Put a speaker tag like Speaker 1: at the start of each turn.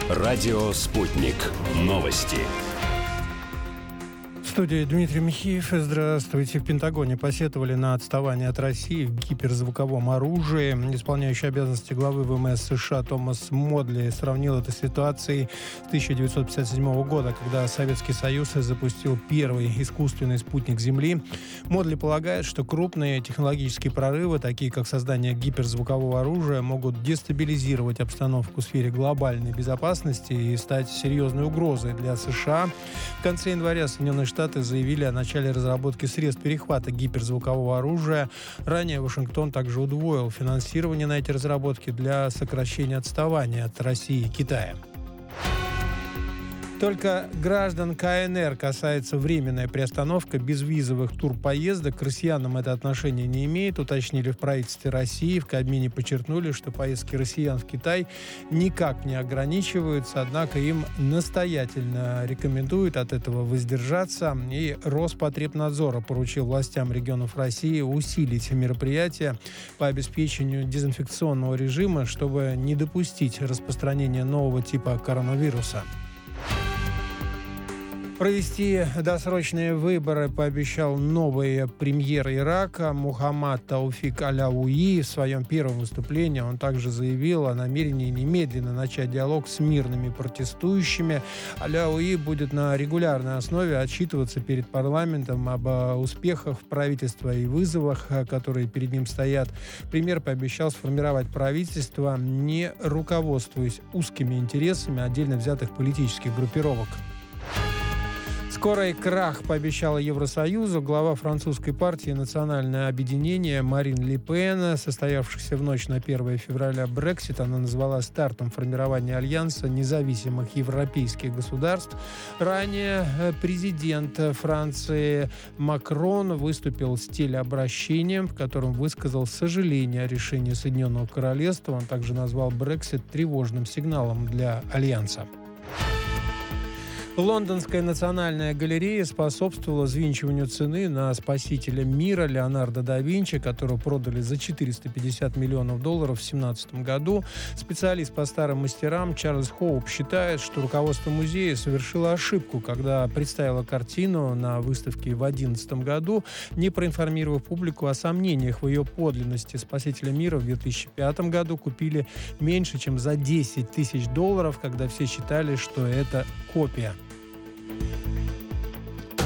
Speaker 1: Радио «Спутник». Новости.
Speaker 2: В студии Дмитрий Михеев. Здравствуйте. В Пентагоне посетовали на отставание от России в гиперзвуковом оружии. Исполняющий обязанности главы ВМС США Томас Модли сравнил это с ситуацией с 1957 года, когда Советский Союз запустил первый искусственный спутник Земли. Модли полагает, что крупные технологические прорывы, такие как создание гиперзвукового оружия, могут дестабилизировать обстановку в сфере глобальной безопасности и стать серьезной угрозой для США. В конце января Соединенные Штаты заявили о начале разработки средств перехвата гиперзвукового оружия. Ранее Вашингтон также удвоил финансирование на эти разработки для сокращения отставания от России и Китая. Только граждан КНР касается временная приостановка безвизовых турпоездок. К россиянам это отношение не имеет, уточнили в правительстве России. В Кабмине подчеркнули, что поездки россиян в Китай никак не ограничиваются, однако им настоятельно рекомендуют от этого воздержаться. И Роспотребнадзор поручил властям регионов России усилить мероприятия по обеспечению дезинфекционного режима, чтобы не допустить распространения нового типа коронавируса. Провести досрочные выборы пообещал новый премьер Ирака Мухаммад Тауфик Аляуи. В своем первом выступлении он также заявил о намерении немедленно начать диалог с мирными протестующими. Аляуи будет на регулярной основе отчитываться перед парламентом об успехах правительства и вызовах, которые перед ним стоят. Премьер пообещал сформировать правительство, не руководствуясь узкими интересами отдельно взятых политических группировок. Скорый крах пообещала Евросоюзу глава французской партии «Национальное объединение» Марин Ле Пен. Состоявшийся в ночь на 1 февраля Брексит она назвала стартом формирования альянса независимых европейских государств. Ранее президент Франции Макрон выступил с телеобращением, в котором высказал сожаление о решении Соединенного Королевства. Он также назвал Брексит тревожным сигналом для альянса. Лондонская национальная галерея способствовала взвинчиванию цены на спасителя мира Леонардо да Винчи, которого продали за $450 миллионов в 2017 году. Специалист по старым мастерам Чарльз Хоуп считает, что руководство музея совершило ошибку, когда представило картину на выставке в 2011 году, не проинформировав публику о сомнениях в ее подлинности. Спасителя мира в 2005 году купили меньше, чем за $10 тысяч, когда все считали, что это копия.